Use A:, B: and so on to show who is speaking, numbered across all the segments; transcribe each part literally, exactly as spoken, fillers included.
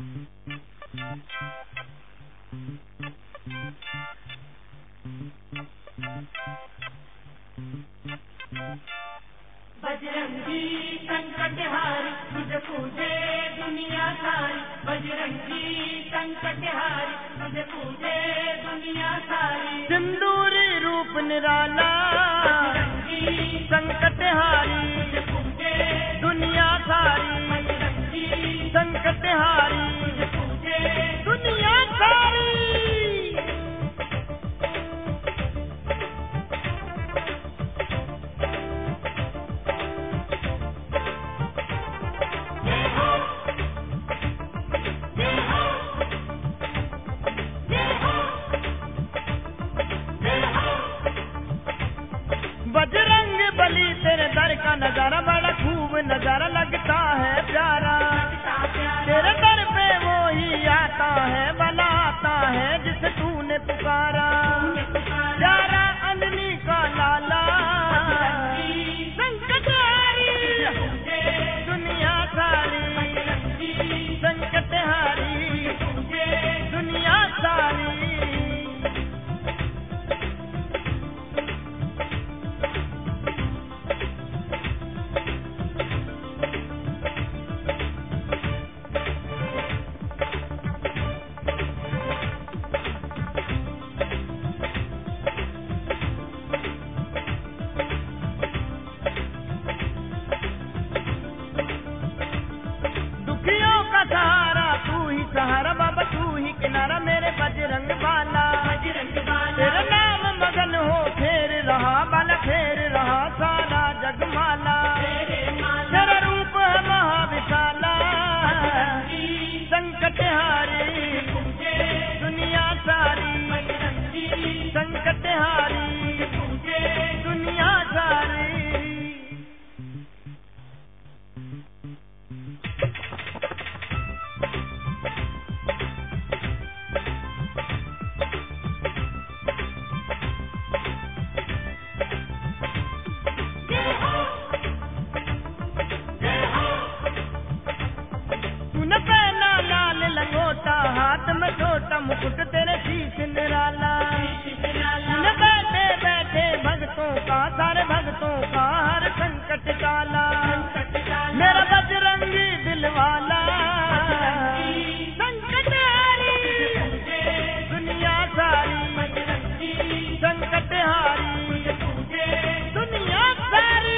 A: बजरंगी संकटहारी तुझे पूजे दुनिया सारी, बजरंगी संकटहारी तुझे पूजे दुनिया सारी।
B: सिंदूरी रूप निराला
A: बजरंगी
B: संकटहारी
A: तुझे पूजे
B: दुनिया सारी,
A: बजरंगी
B: संकटहारी
A: तुझे पूजे
B: दुनिया सारी। बजरंग बली तेरे दर का नजारा बड़ा खूब नजारा लगता है प्यारा। तेरे दर पे वो ही आता है, भला आता है जिसे तूने पुकारा। प्यारा अंजनी का लाला संकटहारी दुनिया सारी, संकटहारी दुनिया सारी। सहारा तू ही सहारा बाबा तू ही किनारा मेरे बजरंग बाला। तेरा नाम मगन हो फेर रहा बाला, फेर रहा सारा जगमाला। तेरा रूप है महाविशाला संकटहारी दुनिया सारी, संकटहारी दुनिया सारी। लंगोटा हाथ में छोटा मुकुट तेरे शीश निराला। न बैठे बैठे भक्तों का सारे भक्तों का हर संकट टाला। मेरा बजरंगी दिल वाला संकटहारी दुनिया सारी, संकटहारी दुनिया सारी।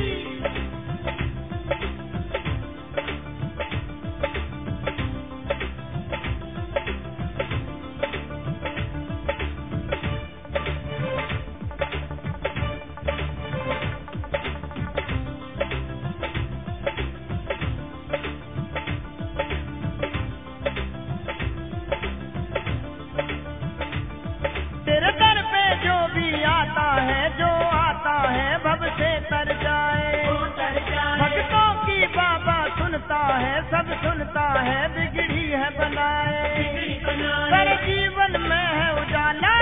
B: तेरे दर पे जो भी आता है, जो आता है भव से तर जाए। भक्तों की बाबा सुनता है, सब सुनता है बिगड़ी है बनाए। तेरे जीवन में है उजाला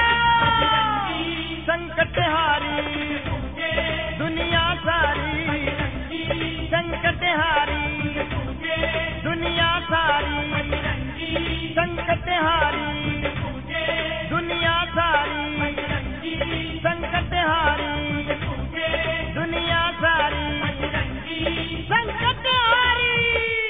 B: संकटहारी दुनिया सारी, संकटहारी